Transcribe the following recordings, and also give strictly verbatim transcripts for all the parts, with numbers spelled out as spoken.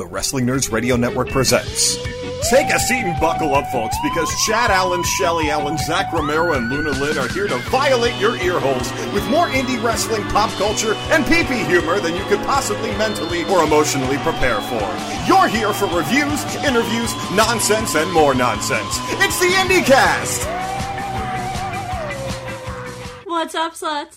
the Wrestling Nerds Radio Network presents. Take a seat and buckle up, folks, because Chad Allen, Shelly Allen, Zach Romero, and Luna Lynn are here to violate your ear holes with more indie wrestling, pop culture, and pee-pee humor than you could possibly mentally or emotionally prepare for. You're here for reviews, interviews, nonsense, and more nonsense. It's the IndieCast! What's up, sluts?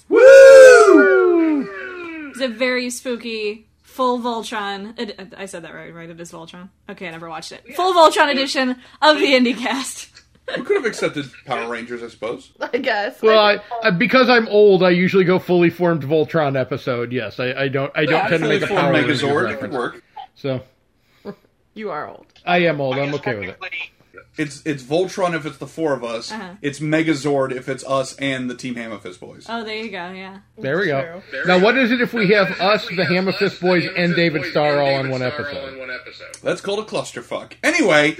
Woo! It's a very spooky, full Voltron. It, I said that right, right? It is Voltron. Okay, I never watched it. Full Voltron edition of the IndieCast. We could have accepted Power Rangers, I suppose. I guess. Well, I, I, because I'm old, I usually go fully formed Voltron episode. Yes, I, I don't. I don't Yeah, tend to make a Power Rangers Megazord. It reference. could work. So You are old. I am old. I'm okay with it. It's it's Voltron if it's the four of us. Uh-huh. It's Megazord if it's us and the Team Hammerfist boys. Oh, there you go, yeah. There we go. True. Now, what is it if we have us, the Hammerfist Boys, and David Starr all in one episode? That's called a clusterfuck. Anyway,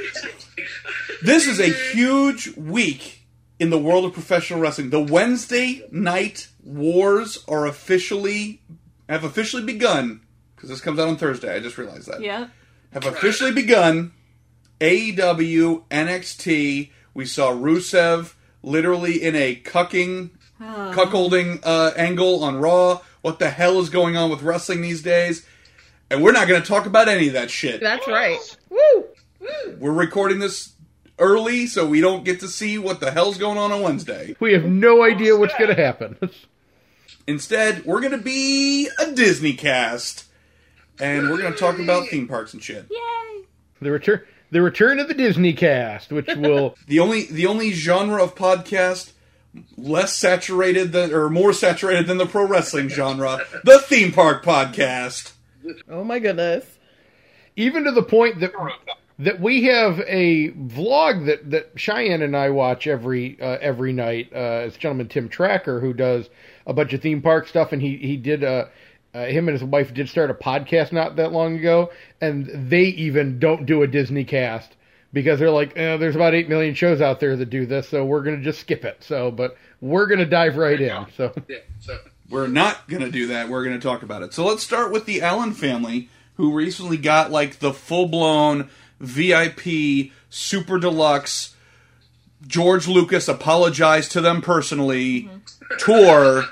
this is a huge week in the world of professional wrestling. The Wednesday night wars are officially have officially begun, because this comes out on Thursday. I just realized that. Yeah. Have officially begun. A E W, N X T, we saw Rusev literally in a cucking, Oh. cuckolding uh, angle on Raw. What the hell is going on with wrestling these days? And we're not going to talk about any of that shit. That's right. Woo! We're recording this early, so we don't get to see what the hell's going on on Wednesday. We have no idea what's going to happen. Instead, we're going to be a Disney cast. And we're going to talk about theme parks and shit. Yay! The return, the return of the Disney cast, which will The only the only genre of podcast less saturated than or more saturated than the pro wrestling genre, the theme park podcast. Oh my goodness. even to the point that that we have a vlog that, that Cheyenne and I watch every uh, every night. Uh, it's gentleman Tim Tracker who does a bunch of theme park stuff, and he he did uh, uh, him and his wife did start a podcast not that long ago, and they even don't do a Disney cast because they're like, eh, there's about eight million shows out there that do this, so we're gonna just skip it. So, but we're gonna dive right in. So, yeah, so we're not gonna do that. We're gonna talk about it. So let's start with the Allen family, who recently got like the full blown V I P super deluxe George Lucas apologized to them personally mm-hmm. tour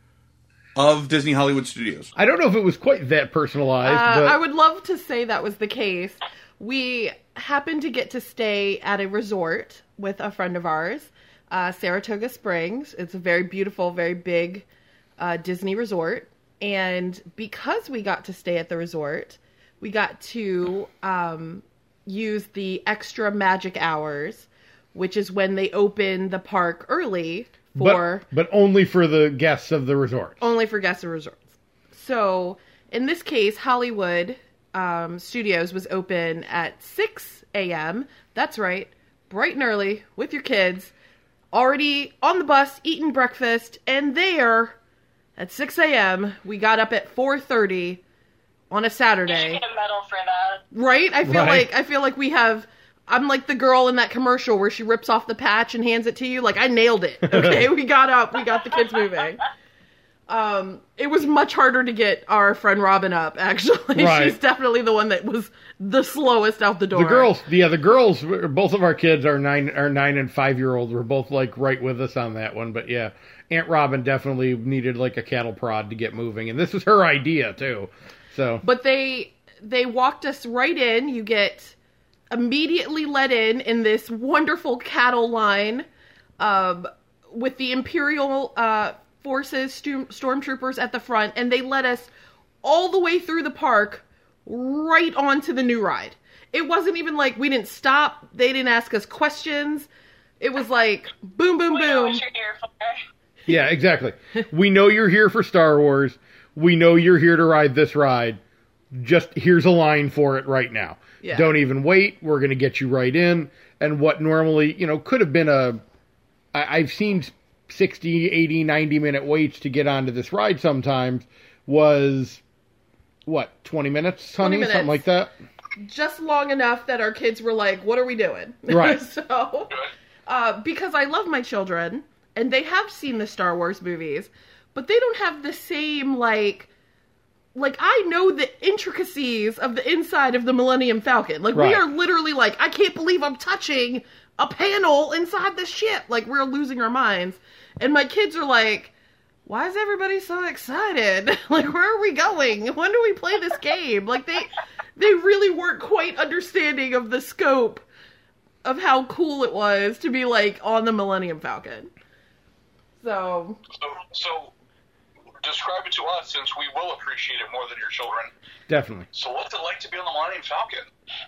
of Disney Hollywood Studios. I don't know if it was quite that personalized, Uh, but I would love to say that was the case. We happened to get to stay at a resort with a friend of ours, uh, Saratoga Springs. It's a very beautiful, very big uh, Disney resort. And because we got to stay at the resort, we got to um, use the extra magic hours, which is when they open the park early for... But, but only for the guests of the resort. Only for guests of resorts. So, in this case, Hollywood um, Studios was open at six a.m. That's right, bright and early, with your kids, already on the bus, eating breakfast, and there, at six a.m., we got up at four thirty on a Saturday. You should get a medal for that. Right? I feel Right. like I feel like we have... I'm like the girl in that commercial where she rips off the patch and hands it to you. Like, I nailed it. Okay, we got up. We got the kids moving. Um, it was much harder to get our friend Robin up, actually. Right. She's definitely the one that was the slowest out the door. The girls, yeah, the girls, both of our kids are nine, are nine and five year olds. We're both like right with us on that one. But yeah, Aunt Robin definitely needed like a cattle prod to get moving. And this was her idea too. So, But they, they walked us right in. You get immediately let in in this wonderful cattle line, um, with the Imperial, uh, forces, stu- stormtroopers at the front, and they led us all the way through the park right onto the new ride. It wasn't even like we didn't stop. They didn't ask us questions. It was like boom, boom, We know boom. what you're here for. yeah, exactly. We know you're here for Star Wars. We know you're here to ride this ride. Just here's a line for it right now. Yeah. Don't even wait. We're going to get you right in. And what normally, you know, could have been a... I, I've seen sixty, eighty, ninety minute waits to get onto this ride sometimes was, what, twenty minutes, honey? twenty minutes. Something like that? Just long enough that our kids were like, what are we doing? Right. so, uh, because I love my children, and they have seen the Star Wars movies, but they don't have the same, like, like, I know the intricacies of the inside of the Millennium Falcon. Like, Right. we are literally like, I can't believe I'm touching a panel inside the ship. Like, we're losing our minds. And my kids are like, why is everybody so excited? Like, where are we going? When do we play this game? Like, they they really weren't quite understanding of the scope of how cool it was to be, like, on the Millennium Falcon. So... So, so describe it to us, since we will appreciate it more than your children. Definitely. So what's it like to be on the Millennium Falcon?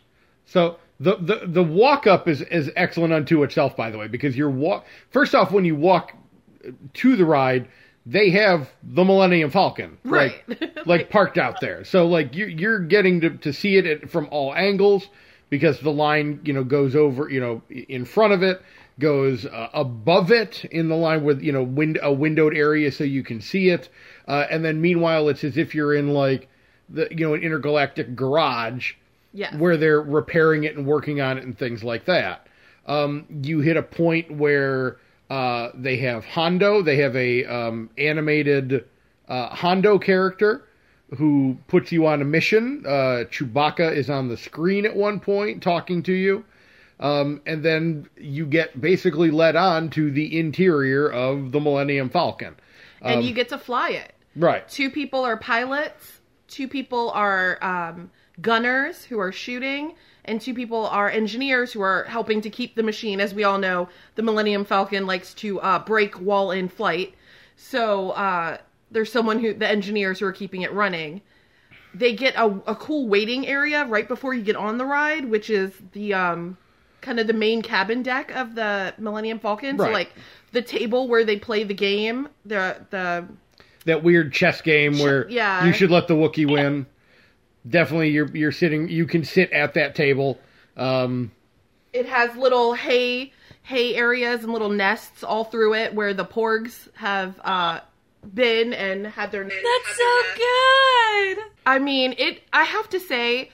So the, the, the walk up is, is excellent unto itself, by the way, because you're walk. First off, when you walk to the ride, they have the Millennium Falcon, Right. like, like parked out there. So like you you're getting to, to see it at, from all angles, because the line, you know, goes over, you know, in front of it, goes uh, above it in the line with, you know, wind, a windowed area so you can see it. Uh, and then meanwhile, it's as if you're in like the, you know, an intergalactic garage. Yes. Where they're repairing it and working on it and things like that. Um, you hit a point where uh, they have Hondo. They have a um, animated uh, Hondo character who puts you on a mission. Uh, Chewbacca is on the screen at one point talking to you. Um, and then you get basically led on to the interior of the Millennium Falcon. And Um, you get to fly it. Right. Two people are pilots, two people are um, gunners who are shooting, and two people are engineers who are helping to keep the machine. As we all know, the Millennium Falcon likes to uh, break while in flight. So uh, there's someone who, the engineers who are keeping it running. They get a, a cool waiting area right before you get on the ride, which is the um, kind of the main cabin deck of the Millennium Falcon. Right. So like the table where they play the game, the the That weird chess game where yeah. you should let the Wookiee win. Definitely, you're you're sitting. You can sit at that table. Um, it has little hay hay areas and little nests all through it where the porgs have uh, been and had their. That's so good. I mean, it. I have to say,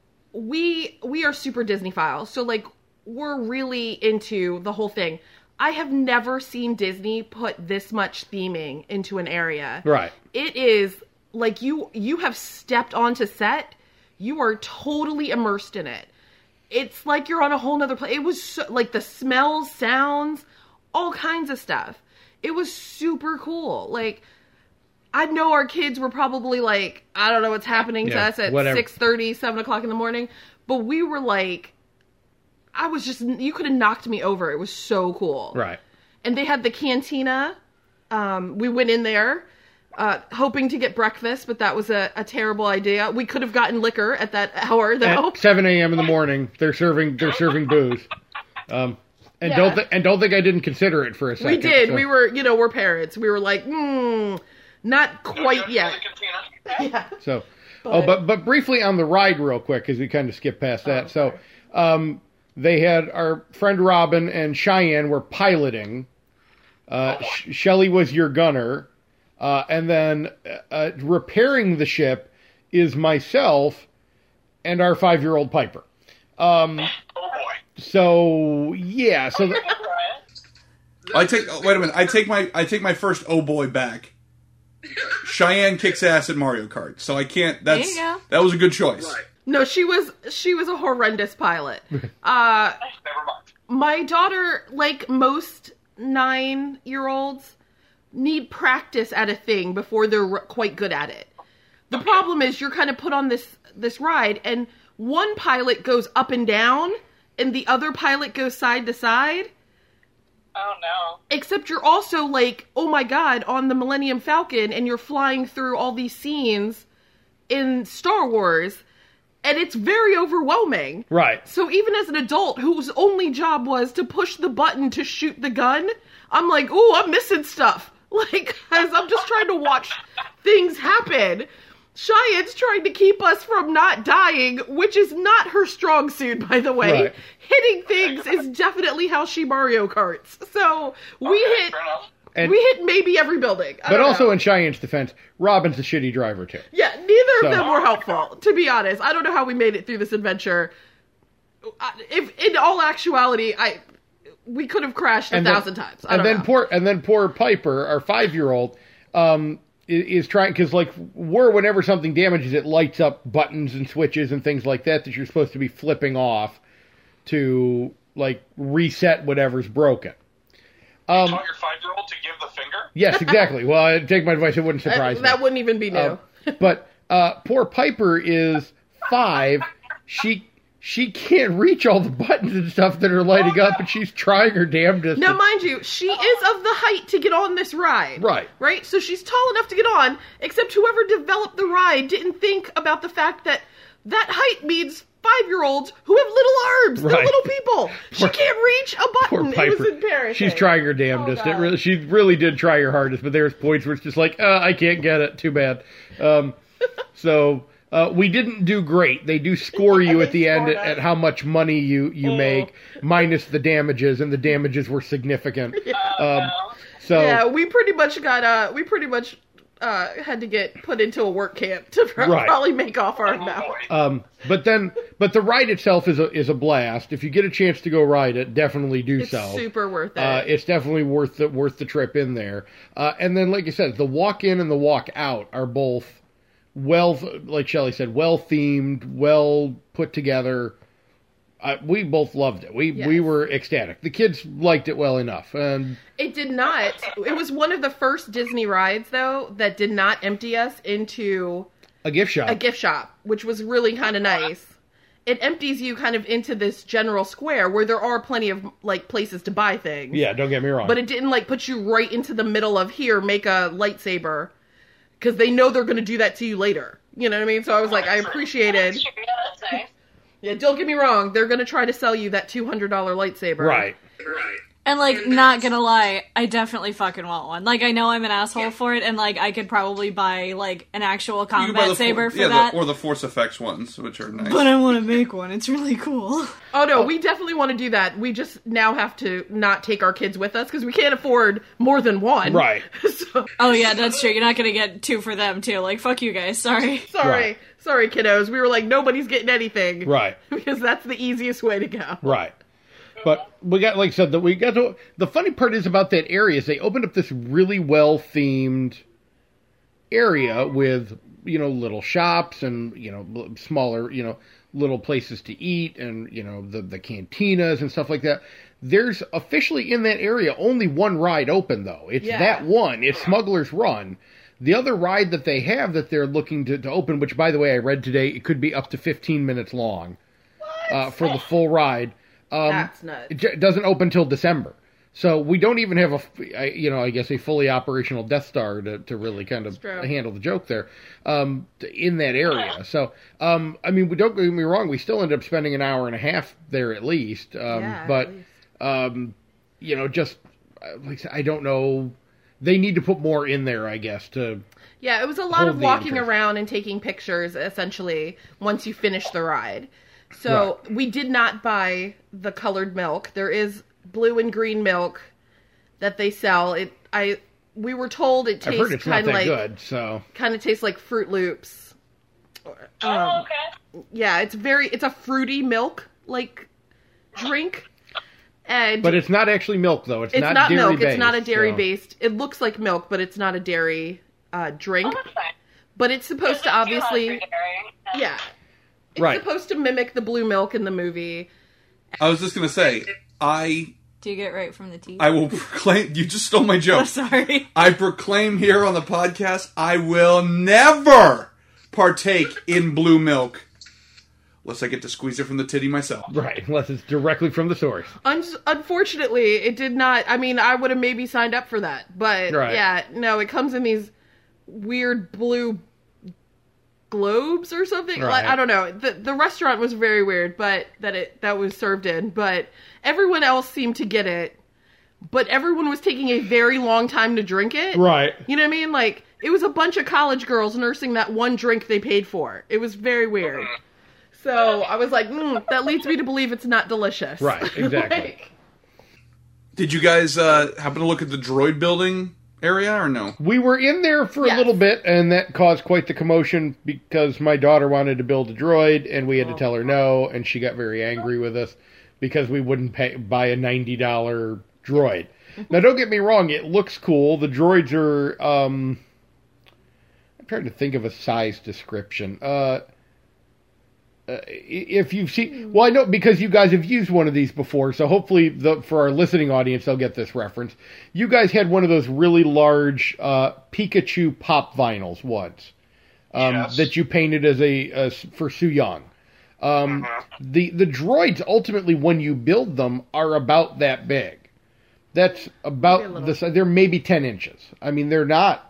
we we are super Disney-philes, so like we're really into the whole thing. I have never seen Disney put this much theming into an area. right. It is like you you have stepped onto set. You are totally immersed in it. It's like you're on a whole nother place. It was so, like the smells, sounds, all kinds of stuff. It was super cool. Like, I know our kids were probably like, I don't know what's happening to Yeah, us at whatever. six thirty, seven o'clock in the morning. But we were like, I was just, you could have knocked me over. It was so cool. Right. And they had the cantina. Um, we went in there uh, hoping to get breakfast, but that was a, a terrible idea. We could have gotten liquor at that hour, though. At seven a.m. in the morning, they're serving they're serving booze. Um, and Yeah. don't th- and don't think I didn't consider it for a second. We did. so- We were, you know, we're parents. We were like, hmm, not quite Don't yet. go to the cantina. Yeah. So, oh, but but briefly on the ride, real quick, because we kind of skipped past that. so, um, they had our friend Robin and Cheyenne were piloting. Uh, Sh- Shelley was your gunner, uh, and then uh, repairing the ship is myself and our five-year-old Piper. Um, Oh boy. so yeah, so the, I take. Oh, wait a minute. I take my. I take my first oh boy back. Cheyenne kicks ass at Mario Kart, so I can't. That's you go. that was a good choice. Right. No, she was she was a horrendous pilot. Uh, Never mind. my daughter, like most nine-year-olds, need practice at a thing before they're r- quite good at it. The problem is you're kind of put on this this ride, and one pilot goes up and down, and the other pilot goes side to side. Oh no. Except you're also like, oh my god, on the Millennium Falcon, and you're flying through all these scenes in Star Wars, and it's very overwhelming. right. So even as an adult whose only job was to push the button to shoot the gun, I'm like, ooh, I'm missing stuff. Like, as I'm just trying to watch things happen. Cheyenne's trying to keep us from not dying, which is not her strong suit, by the way. Right. Hitting things is definitely how she Mario Karts. So we Okay, hit fair enough. And, we hit maybe every building. I but don't also know. in Cheyenne's defense, Robin's a shitty driver too. Yeah, neither So- of them were helpful, to be honest. I don't know how we made it through this adventure. I- If in all actuality, I we could have crashed a And then- thousand times. I and don't then know. poor and then poor Piper, our five year old, um, is, is trying, because like where whenever something damages, it lights up buttons and switches and things like that that you're supposed to be flipping off to like reset whatever's broken. Um, you taught your five-year-old to give the finger? Yes, exactly. Well, I'd take my advice. It wouldn't surprise that, me. That wouldn't even be new. Uh, but uh, poor Piper is five. She she can't reach all the buttons and stuff that are lighting up, and she's trying her damnedest. Now, to... mind you, she is of the height to get on this ride. Right. Right? So she's tall enough to get on, except whoever developed the ride didn't think about the fact that that height means five-year-olds who have little arms. They're Right. little people. She Poor- can't reach a Poor button. Piper. It was embarrassing. She's trying her damnedest. Oh, it God. really, she really did try her hardest, but there's points where it's just like, uh, I can't get it. Too bad. Um, so uh, we didn't do great. They do score you They at the end scored at, us. at how much money you, you Oh. make, minus the damages, and the damages were significant. Um, so Yeah, we pretty much got, uh, we pretty much uh, had to get put into a work camp to pr- Right. probably make off our Oh, amount. boy. Um, but then, but the ride itself is a is a blast. If you get a chance to go ride it, definitely do It's so. super worth it. Uh, it's definitely worth the worth the trip in there. Uh, and then, like you said, the walk in and the walk out are both well, like Shelley said, well themed, well put together. Uh, we both loved it. We Yes. we were ecstatic. The kids liked it well enough, and It did not. It was one of the first Disney rides, though, that did not empty us into a gift shop. a gift shop, which was really kind of nice. It empties you kind of into this general square where there are plenty of like places to buy things. Yeah, don't get me wrong. But it didn't like put you right into the middle of here, make a lightsaber, because they know they're going to do that to you later. You know what I mean? So I was like, I appreciated. That's true. Yeah, that's nice. Yeah, don't get me wrong. They're going to try to sell you that two hundred dollars lightsaber. right. Right. And, like, not gonna lie, I definitely fucking want one. Like, I know I'm an asshole for it, and, like, I could probably buy, like, an actual You can buy combat the saber for, for yeah, that. The, or the Force Effects ones, which are nice. But I want to make one. It's really cool. Oh, no, we definitely want to do that. We just now have to not take our kids with us because we can't afford more than one. Right. So, Oh, yeah, that's true. You're not gonna get two for them, too. Like, fuck you guys. Sorry. sorry. Right. Sorry, kiddos. We were like, nobody's getting anything. Right. Because that's the easiest way to go. Right. But we got, like I said, that we got to. The funny part is about that area is they opened up this really well themed area with, you know, little shops and, you know, smaller, you know, little places to eat and, you know, the, the cantinas and stuff like that. There's officially in that area only one ride open, though. It's Yeah. that one. It's Smuggler's Run. The other ride that they have that they're looking to, to open, which, by the way, I read today, it could be up to fifteen minutes long uh, for the full ride. Um, That's nuts. It j- doesn't open till December. So we don't even have a, f- I- you know, I guess a fully operational Death Star to, to really kind of true. handle the joke there um, t- in that area. So, um, I mean, we don't get me wrong, we still end up spending an hour and a half there at least. Um, Yeah, at but, least. um, you know, just, uh, like I said, I don't know. They need to put more in there, I guess, to... Yeah, it was a lot Hold of the walking interest. around and taking pictures, essentially, once you finish the ride. So we did not buy the colored milk. There is blue and green milk that they sell. It I we were told it I've tastes heard it's not kind that of like good, so... kind of tastes like Fruit Loops. Oh, Um, okay. yeah, it's very it's a fruity milk like drink. And But it's not actually milk, though. It's, it's not, not, dairy milk. based, It's not a dairy so- based. It looks like milk, but it's not a dairy uh, drink. Oh, that's fine. But it's supposed to There's a few obviously, hungry dairy. yeah, it's Right. supposed to mimic the blue milk in the movie. I was just gonna say, I Do you get right from the teeth? I will proclaim. You just stole my Oh, joke. sorry. I proclaim here on the podcast, I will never partake in blue milk unless I get to squeeze it from the titty myself. Right, unless it's directly from the source. Un- unfortunately, it did not. I mean, I would have maybe signed up for that, but Right. yeah, no, it comes in these weird blue globes or something. Right. Like, I don't know. The the restaurant was very weird, but that it that was served in. But everyone else seemed to get it. But everyone was taking a very long time to drink it. Right. You know what I mean? Like, it was a bunch of college girls nursing that one drink they paid for. It was very weird. So I was like, mm, that leads me to believe it's not delicious. Right, exactly. Like, Did you guys uh, happen to look at the droid building area or no? We were in there for Yes. a little bit, and that caused quite the commotion because my daughter wanted to build a droid, and we had to tell her no, and she got very angry with us because we wouldn't pay, buy a ninety dollars droid. Now, don't get me wrong, it looks cool. The droids are, um, I'm trying to think of a size description. Uh, uh, if you've seen, well, I know because you guys have used one of these before, so hopefully the, for our listening audience, they'll get this reference. You guys had one of those really large uh, Pikachu pop vinyls once um, Yes. that you painted as a as, for Su Yung. Um, Mm-hmm. The the droids ultimately, when you build them, are about that big. That's Maybe a about little. the size. They're maybe ten inches. I mean, they're not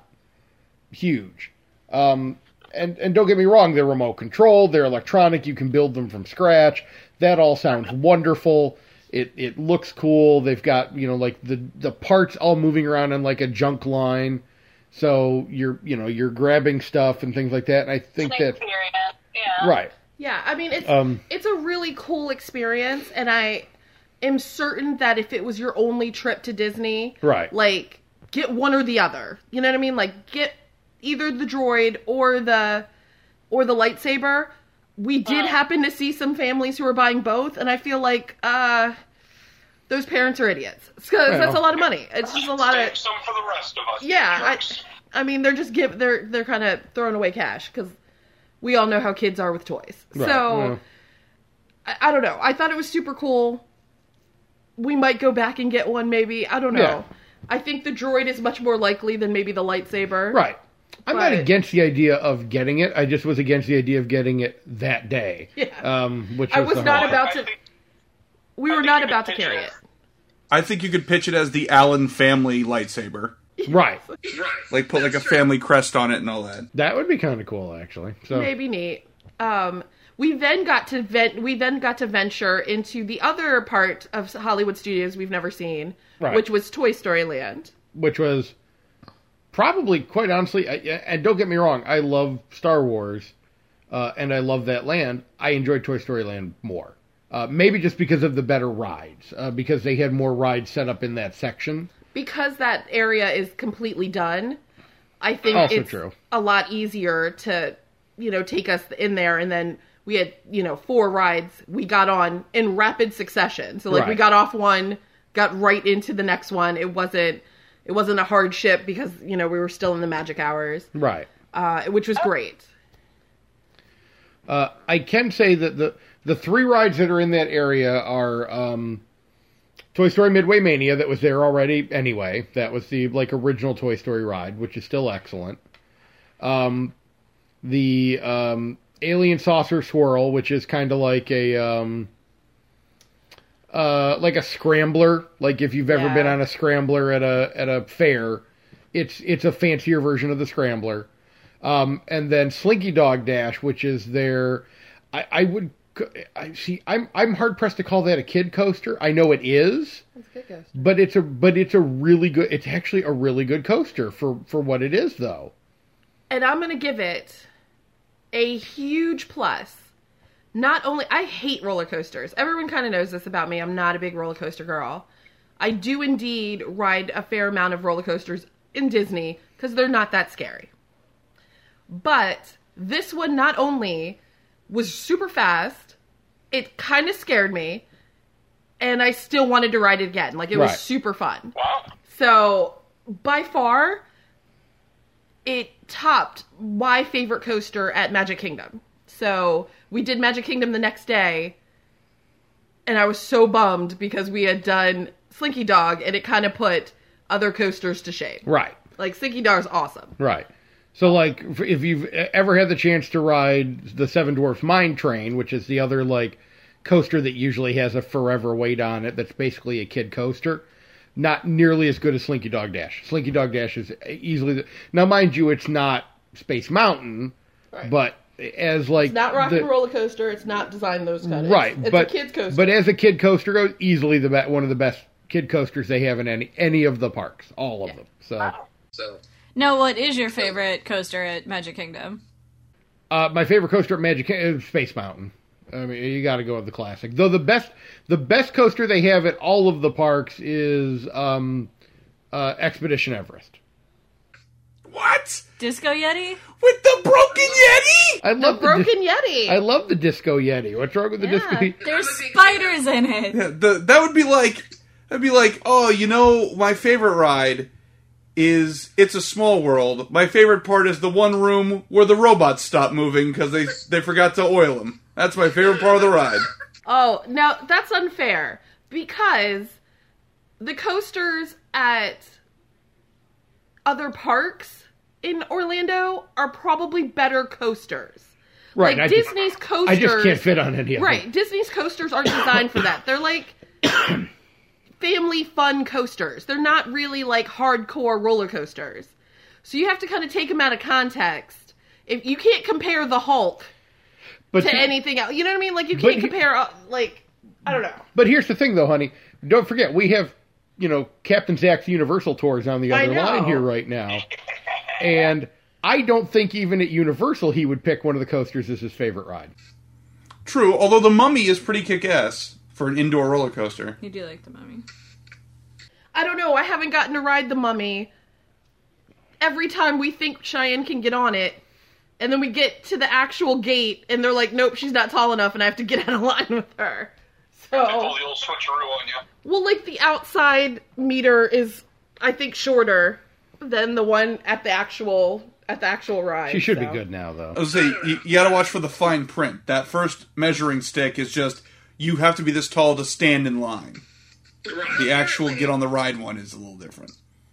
huge. Um, and and don't get me wrong, they're remote controlled. They're electronic. You can build them from scratch. That all sounds wonderful. It it looks cool. They've got, you know, like the the parts all moving around on like a junk line. So you're you know you're grabbing stuff and things like that. And I think Same that experience. Yeah. right. Yeah, I mean it's Um, it's a really cool experience, and I am certain that if it was your only trip to Disney, Right. like get one or the other. You know what I mean? Like get either the droid or the or the lightsaber. We did happen to see some families who were buying both, and I feel like uh those parents are idiots because that's a lot of money. It's just a lot Save of some for the rest of us. yeah. I, jerks. I mean, they're just give they're they're kind of throwing away cash because we all know how kids are with toys. Right, So well. I, I don't know. I thought it was super cool. We might go back and get one, maybe. I don't know. Yeah. I think the droid is much more likely than maybe the lightsaber. Right. I'm not But- against the idea of getting it. I just was against the idea of getting it that day. Yeah. Um, which I was was the not hard- about I to. think- We I were think not you could about to pitch carry it. it. I think you could pitch it as the Allen family lightsaber. Right. Like put like a family crest on it and all that. That would be kind of cool, actually. So Maybe neat. Um, we then got to ven- we then got to venture into the other part of Hollywood Studios we've never seen, Right. which was Toy Story Land. which was probably, quite honestly, I, and don't get me wrong, I love Star Wars, uh, and I love that land. I enjoyed Toy Story Land more. Uh, maybe just because of the better rides, uh, because they had more rides set up in that section. Because that area is completely done, I think Also it's true. a lot easier to, you know, take us in there. And then we had, you know, four rides we got on in rapid succession. So like we Right. got off one, got right into the next one. It wasn't, it wasn't a hardship because, you know, we were still in the magic hours, Right. uh, which was great. Uh, I can say that the the three rides that are in that area are um, Toy Story Midway Mania, that was there already anyway. That was the like original Toy Story ride, which is still excellent. Um, the um, Alien Saucer Swirl, which is kind of like a um, uh, like a scrambler. Like if you've ever Yeah. been on a scrambler at a at a fair, it's it's a fancier version of the scrambler. Um, and then Slinky Dog Dash, which is their, I, I would, I see, I'm I'm hard pressed to call that a kid coaster. I know it is, but it's a but it's a really good. It's actually a really good coaster for for what it is, though. And I'm going to give it a huge plus. Not only, I hate roller coasters. Everyone kind of knows this about me. I'm not a big roller coaster girl. I do indeed ride a fair amount of roller coasters in Disney because they're not that scary. But this one not only was super fast, it kind of scared me, and I still wanted to ride it again. Like, it was Right. super fun. Wow. So, by far, it topped my favorite coaster at Magic Kingdom. So, we did Magic Kingdom the next day, and I was so bummed because we had done Slinky Dog, and it kind of put other coasters to shame. Right, Like, Slinky Dog's awesome. right. So, like, if you've ever had the chance to ride the Seven Dwarfs Mine Train, which is the other, like, coaster that usually has a forever wait on it, that's basically a kid coaster, not nearly as good as Slinky Dog Dash. Slinky Dog Dash is easily... The, now, mind you, it's not Space Mountain, Right. but as, like... It's not Rock the, and Roller Coaster. It's not designed those kind of. Right, It's but a kid's coaster. but as a kid coaster goes, easily the be- one of the best kid coasters they have in any any of the parks, all of Yeah. them. So, So. No, what is your favorite coaster at Magic Kingdom? uh, my favorite coaster at Magic Kingdom is Space Mountain. I mean, you got to go with the classic. Though the best the best coaster they have at all of the parks is um, uh, Expedition Everest. What? Disco Yeti? With the broken Yeti? I the love the, Broken dis- Yeti. I love the Disco Yeti. What's wrong with the Yeah. Disco Yeti? There's spiders in it. Yeah, the, that would be like, that'd be like, oh, you know, my favorite ride is It's a Small World. My favorite part is the one room where the robots stop moving because they they forgot to oil them. That's my favorite part of the ride. Oh, now that's unfair because the coasters at other parks in Orlando are probably better coasters. Right. Like I just- Disney's coasters. I just can't fit on any of them. Right. Disney's coasters aren't designed for that. They're like family fun coasters. They're not really like hardcore roller coasters. So you have to kind of take them out of context. If you can't compare the Hulk But to anything else, you know what I mean? Like you But can't he- compare uh, like I don't know. But here's the thing, though, honey. Don't forget, we have, you know, Captain Zach's Universal tours on the I other know. line here right now. And I don't think even at Universal he would pick one of the coasters as his favorite ride. True, although the Mummy is pretty kick-ass for an indoor roller coaster. You do like the Mummy. I don't know. I haven't gotten to ride the Mummy. Every time we think Cheyenne can get on it, and then we get to the actual gate, and they're like, nope, she's not tall enough, and I have to get out of line with her. Pull So, the old switcheroo on you. well, like, the outside meter is, I think, shorter than the one at the actual at the actual ride. She should so. be good now, though. I was say you, you got to watch for the fine print. That first measuring stick is just you have to be this tall to stand in line. The actual get on the ride one is a little different.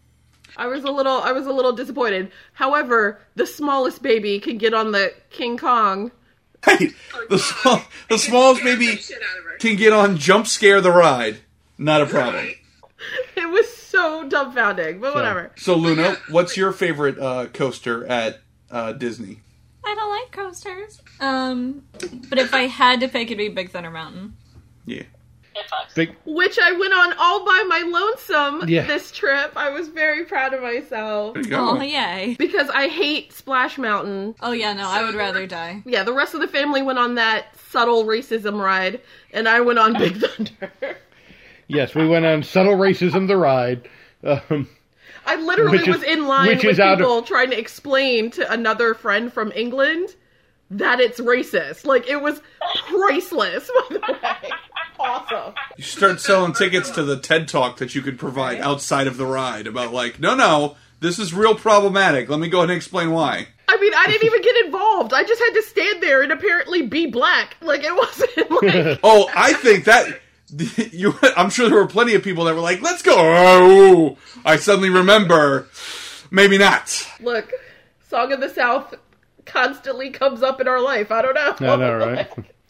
I was a little, I was a little disappointed. However, the smallest baby can get on the King Kong. Right, the small, the smallest baby can get on Jump Scare the Ride. Not a problem. It was so dumbfounding, but whatever. So Luna, what's your favorite uh, coaster at uh, Disney? I don't like coasters. Um, but if I had to pick, it'd be Big Thunder Mountain. Yeah. Big, Which I went on all by my lonesome Yeah. this trip. I was very proud of myself. There you go. Oh, yay. Because I hate Splash Mountain. Oh, yeah, no, I would rather die. Yeah, the rest of the family went on that subtle racism ride, and I went on Big Thunder. yes, we went on Subtle Racism the Ride. Um, I literally Which is- was in line which with is out of- people trying to explain to another friend from England that it's racist. Like, it was priceless, by the way. Awesome. You start selling tickets to the TED Talk that you could provide outside of the ride about like, no, no, this is real problematic. Let me go ahead and explain why. I mean, I didn't even get involved. I just had to stand there and apparently be black. Like, it wasn't like... Oh, I think that you. I'm sure there were plenty of people that were like, let's go. Oh, I suddenly remember. Maybe not. Look, Song of the South constantly comes up in our life. I don't know. I know, right?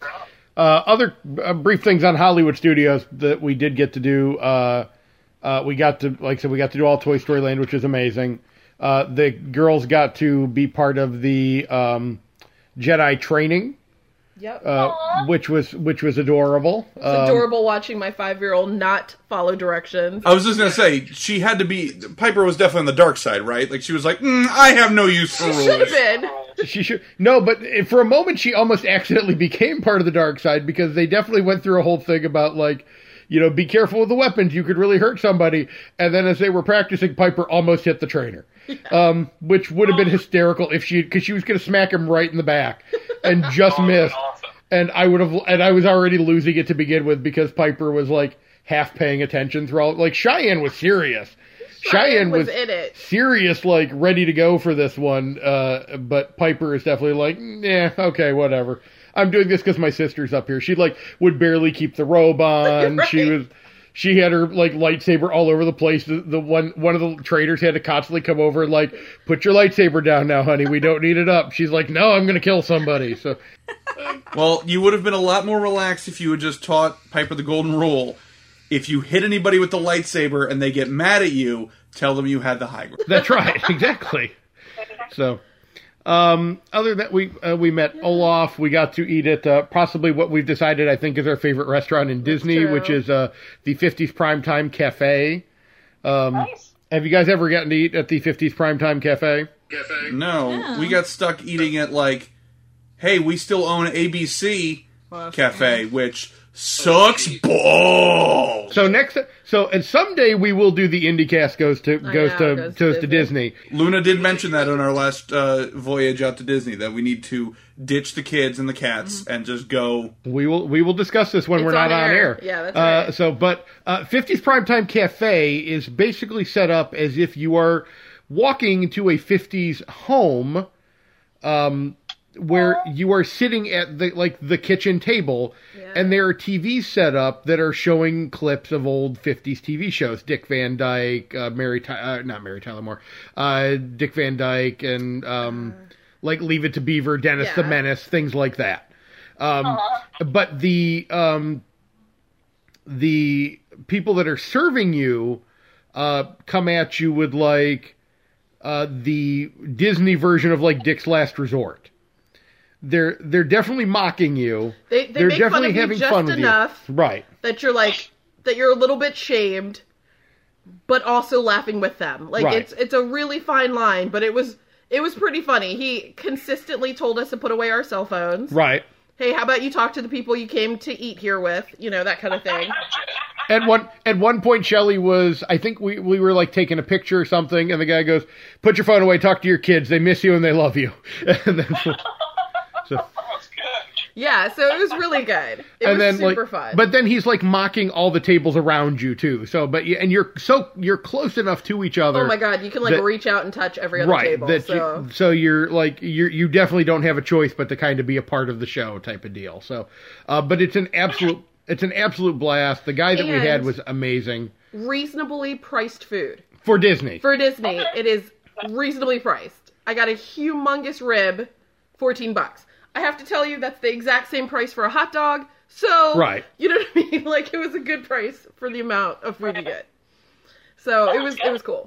Uh, other uh, brief things on Hollywood Studios that we did get to do. Uh, uh, we got to, like I said, we got to do all Toy Story Land, which is amazing. Uh, the girls got to be part of the um, Jedi training, Yep. uh, which was which was adorable. It's Um, adorable watching my five-year-old not follow directions. I was just gonna say she had to be. Piper was definitely on the dark side, right? Like she was like, mm, I have no use for She rules. should have been. She should no, but for a moment she almost accidentally became part of the dark side because they definitely went through a whole thing about like, you know, be careful with the weapons. You could really hurt somebody. And then as they were practicing, Piper almost hit the trainer, um, which would have been hysterical if she because she was going to smack him right in the back and just missed. Awesome. And I would have, and I was already losing it to begin with because Piper was like half paying attention through all. Like Cheyenne was serious. Cheyenne was, was in it. serious, like ready to go for this one. Uh, but Piper is definitely like, yeah, okay, whatever. I'm doing this because my sister's up here. She like would barely keep the robe on. Right. She was, she had her like lightsaber all over the place. The, the one one of the traders had to constantly come over and like, put your lightsaber down now, honey. We don't need it up. She's like, no, I'm gonna kill somebody. So Well, you would have been a lot more relaxed if you had just taught Piper the golden rule. If you hit anybody with the lightsaber and they get mad at you, tell them you had the high ground. that's right, exactly. So, um, other than that, we uh, we met Olaf. We got to eat at uh, possibly what we've decided I think is our favorite restaurant in Disney, true. which is uh, the fifties Primetime Cafe. Um, Nice. Have you guys ever gotten to eat at the fifties Primetime Cafe? No, No. we got stuck eating at like, hey, we still own A B C. Woof. Cafe, which sucks balls. So next, so and someday we will do the IndieCast goes to I goes know, to goes goes to to Disney. Luna did mention that on our last uh, voyage out to Disney, that we need to ditch the kids and the cats and just go. We will we will discuss this when It's we're not on on air. air. Yeah, that's uh, right. So, but uh, fifties Primetime Cafe is basically set up as if you are walking to a fifties home, um, where you are sitting at the like the kitchen table, Yeah. and there are T Vs set up that are showing clips of old fifties T V shows. Dick Van Dyke, uh, Mary, Ty- uh, not Mary Tyler Moore, uh, Dick Van Dyke, and um, like Leave It to Beaver, Dennis the Yeah. Menace, things like that. Um, but the um, the people that are serving you uh, come at you with like uh, the Disney version of like Dick's Last Resort. They're they're definitely mocking you. They they They're make fun definitely of you having just fun with enough you. Right. that you're like that you're a little bit shamed, but also laughing with them. Like Right. it's it's a really fine line, but it was it was pretty funny. He consistently told us to put away our cell phones. Right. Hey, how about you talk to the people you came to eat here with? You know, that kind of thing. At one at one point, Shelley was, I think we, we were like taking a picture or something, and the guy goes, "Put your phone away, talk to your kids. They miss you and they love you." And then, so, That's good. Yeah, so it was really good. It and was then super like, fun. but then he's like mocking all the tables around you too. So, but you- and you're so you're close enough to each other. oh my god, you can like that- reach out and touch every other right? table. That So you, so you're like you you definitely don't have a choice but to kind of be a part of the show type of deal. So, uh, but it's an absolute it's an absolute blast. The guy that we had And- was amazing reasonably priced food. for Disney. For Disney, it is reasonably priced. I got a humongous rib, fourteen bucks. I have to tell you, that's the exact same price for a hot dog. So, Right. you know what I mean? Like, it was a good price for the amount of food you get. So, it was it was cool.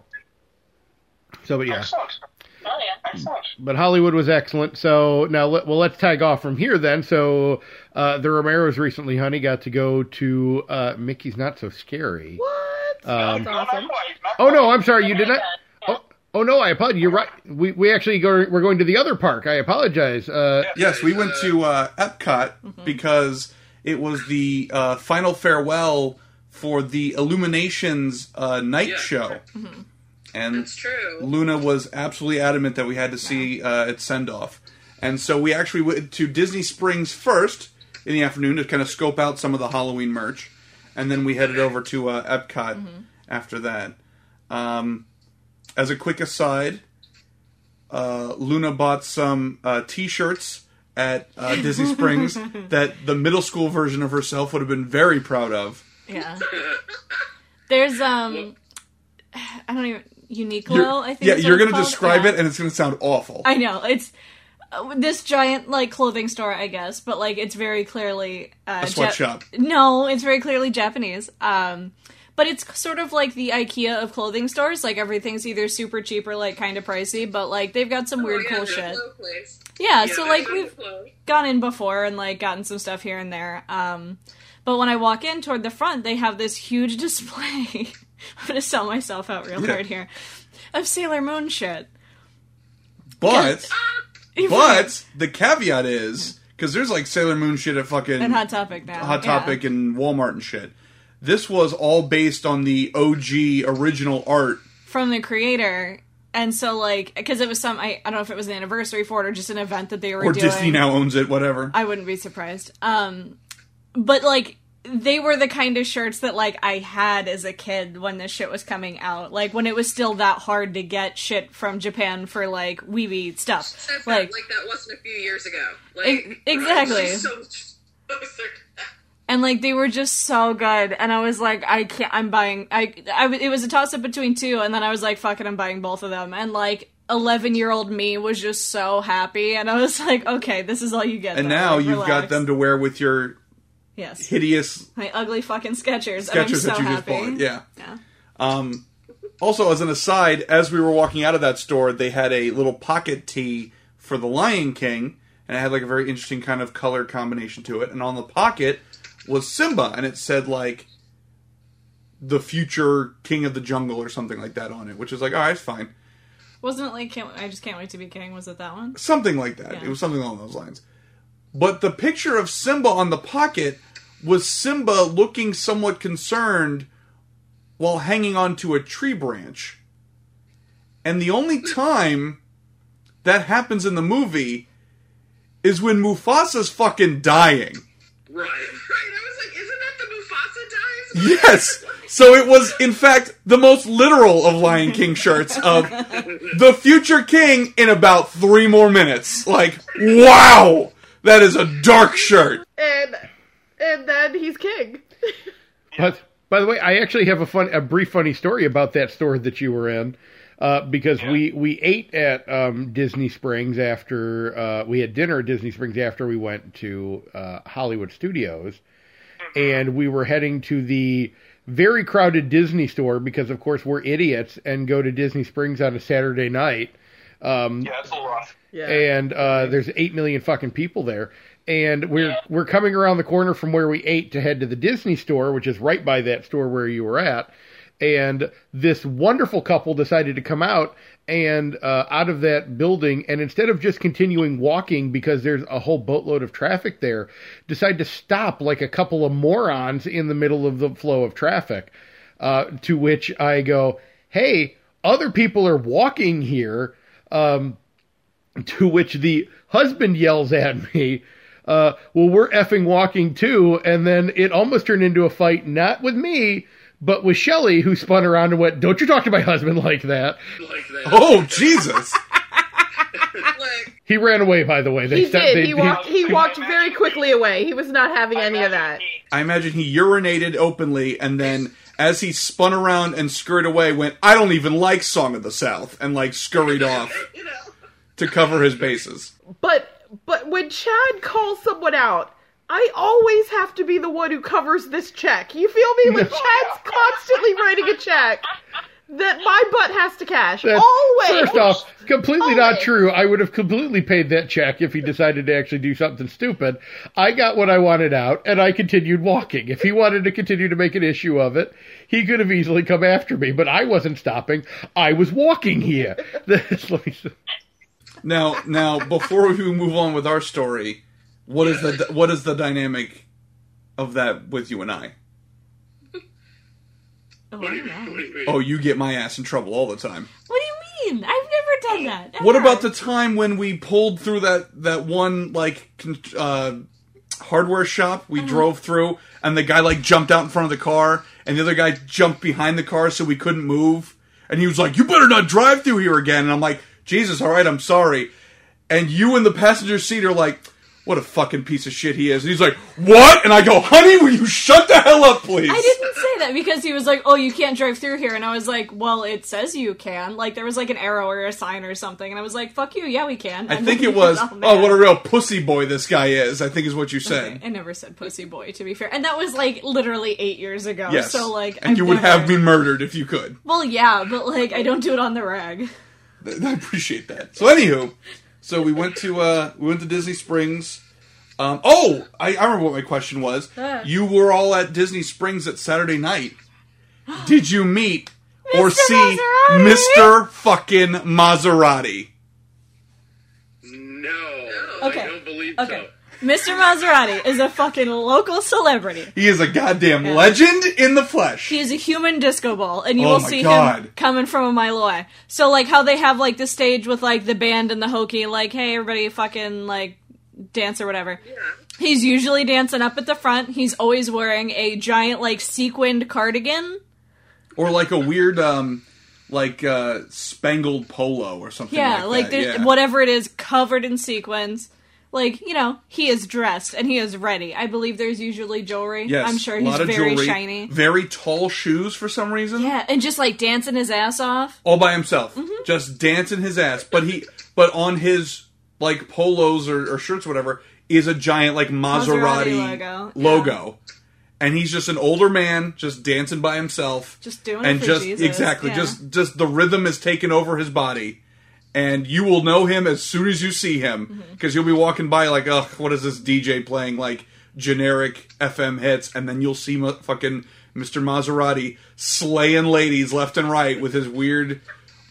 So, but yeah. Excellent. Oh, yeah. Excellent. But Hollywood was excellent. So now, let, well, let's tag off from here then. So uh, the Romeros recently, honey, got to go to uh, Mickey's Not So Scary. What? Um, That's No, not awesome. quite, not Oh no, quite. I'm sorry, you did not. Oh, oh no, I apologize. You're right. We we actually go. We're going to the other park. I apologize. Uh, Yes, we went to uh, Epcot because it was the uh, final farewell for the Illuminations uh, night Yeah. show. And That's true. Luna was absolutely adamant that we had to see uh, its send-off. And so we actually went to Disney Springs first in the afternoon to kind of scope out some of the Halloween merch. And then we headed over to uh, Epcot after that. Um, as a quick aside, uh, Luna bought some uh, T-shirts at uh, Disney Springs that the middle school version of herself would have been very proud of. Yeah. There's um, I don't even Uniqlo. You're- I think. yeah, is what you're it's going to called. describe Yeah. it, and it's going to sound awful. I know it's uh, this giant like clothing store, I guess, but like it's very clearly uh, A sweatshop. no, it's very clearly Japanese. Um, but it's sort of like the IKEA of clothing stores. Like everything's either super cheap or like kind of pricey, but like they've got some weird oh, yeah, cool the shit. Flow place. Yeah, so Yeah, like I we've love the Flow. gone in before and like gotten some stuff here and there. Um, but when I walk in toward the front, they have this huge display. I'm gonna sell myself out real Yeah. hard here of Sailor Moon shit. But, but the caveat is, because there's like Sailor Moon shit at fucking and Hot Topic now. Hot yeah. Topic and Walmart and shit. This was all based on the O G original art. from the creator. And so, like, because it was some, I, I don't know if it was an anniversary for it or just an event that they were Or doing. Disney now owns it, whatever. I wouldn't be surprised. Um, but, like, they were the kind of shirts that, like, I had as a kid when this shit was coming out. Like, when it was still that hard to get shit from Japan for, like, weeby stuff. Except Like, that, like that wasn't a few years ago. Like Ex- exactly. she's so closer. and, like, they were just so good. And I was like, I can't, I'm buying, I, I, it was a toss-up between two, and then I was like, fuck it, I'm buying both of them. And, like, eleven-year-old me was just so happy, and I was like, okay, this is all you get. And though. now Like, you've got relax. them to wear with your Yes. hideous My ugly fucking Skechers. and I'm Skechers so that you just happy. bought. Yeah. Yeah. Um, also, as an aside, as we were walking out of that store, they had a little pocket tee for the Lion King, and it had like a very interesting kind of color combination to it. And on the pocket was Simba, and it said like the future king of the jungle or something like that on it, which is like, all right, fine. Wasn't it like can't, I just can't wait to be king? Was it that one? Something like that. Yeah. It was something along those lines. but the picture of Simba on the pocket was Simba looking somewhat concerned while hanging onto a tree branch. And the only time that happens in the movie is when Mufasa's fucking dying. Right, right. I was like, isn't that the Mufasa dies? Yes! So it was, in fact, the most literal of Lion King shirts of the future king in about three more minutes. Like, wow! That is a dark shirt. And and then he's king. But by the way, I actually have a fun, a brief funny story about that store that you were in, uh, because Yeah. we we ate at um, Disney Springs after uh, we had dinner at Disney Springs after we went to uh, Hollywood Studios, and we were heading to the very crowded Disney store because, of course, we're idiots and go to Disney Springs on a Saturday night. Um, Yeah, it's a little rough. Yeah. and uh, there's eight million fucking people there. And we're we're coming around the corner from where we ate to head to the Disney store, which is right by that store where you were at. And this wonderful couple decided to come out and uh, out of that building, and instead of just continuing walking because there's a whole boatload of traffic there, decide to stop like a couple of morons in the middle of the flow of traffic. Uh, to which I go, "Hey, other people are walking here." Um, to which the husband yells at me, uh, well, we're effing walking too. And then it almost turned into a fight, not with me, but with Shelley, who spun around and went, "Don't you talk to my husband like that." Like that. Oh, Jesus! Like, He ran away, by the way. They He stepped- did. they- He walked. He walked very quickly away. He was not having any of that. I imagine he urinated openly, and then as he spun around and scurried away, went, "I don't even like Song of the South," and like scurried off you know. to cover his bases. But but when Chad calls someone out, I always have to be the one who covers this check. You feel me? When Chad's constantly writing a check that my butt has to cash. That's- Always. First off, completely not Always. true. I would have completely paid that check if he decided to actually do something stupid. I got what I wanted out, and I continued walking. If he wanted to continue to make an issue of it, he could have easily come after me, but I wasn't stopping. I was walking here. This- let me see. Now, now, before we move on with our story, what is the what is the dynamic of that with you and I? Oh, What do you no. mean? What do you mean? Oh, you get my ass in trouble all the time. What do you mean? I've never done that. What ever. about the time when we pulled through that that one like con- uh, hardware shop we drove through, and the guy like jumped out in front of the car, and the other guy jumped behind the car so we couldn't move, and he was like, "You better not drive through here again." And I'm like, "Jesus, all right, I'm sorry." And you in the passenger seat are like, "What a fucking piece of shit he is." And he's like, "What?" And I go, "Honey, will you shut the hell up, please?" I didn't say that because he was like, "Oh, you can't drive through here," and I was like, "Well, it says you can." Like there was like an arrow or a sign or something, and I was like, "Fuck you, yeah, we can." I And think then it he was, all "Oh, mad. what a real pussy boy this guy is," I think is what you said. Okay, I never said pussy boy, to be fair, and that was like literally eight years ago. Yes. So like, and I've you would never- have me murdered if you could. Well, yeah, but like, I don't do it on the rag. I appreciate that. So, anywho, so we went to uh, we went to Disney Springs. Um, oh, I, I remember what my question was. Uh. You were all at Disney Springs at Saturday night. Did you meet or Mister see Maserati? Mister fucking Maserati? No. Okay. I don't believe Okay. so. Mister Maserati is a fucking local celebrity. He is a goddamn Yeah. legend in the flesh. He is a human disco ball, and you Oh will my see God. him coming from a mile away. So, like, how they have, like, the stage with, like, the band and the hokey, like, hey, everybody fucking, like, dance or whatever. Yeah. He's usually dancing up at the front. He's always wearing a giant, like, sequined cardigan. Or like a weird, um, like, uh, spangled polo or something Yeah, like, like, that. there's Yeah. whatever it is, covered in sequins. Like, you know, he is dressed and he is ready. I believe there's usually jewelry. Yes, I'm sure a he's lot of very jewelry, shiny. Very tall shoes for some reason. Yeah, and just, like, dancing his ass off. All by himself, Mm-hmm. just dancing his ass. But he, but on his like polos or, or shirts, or whatever, is a giant like Maserati, Maserati logo, logo. And he's just an older man, just dancing by himself, Just doing it and for just Jesus, exactly, yeah. just just the rhythm is taking over his body, and you will know him as soon as you see him because Mm-hmm. you'll be walking by like, ugh, what is this D J playing like generic F M hits, and then you'll see ma- fucking Mister Maserati slaying ladies left and right with his weird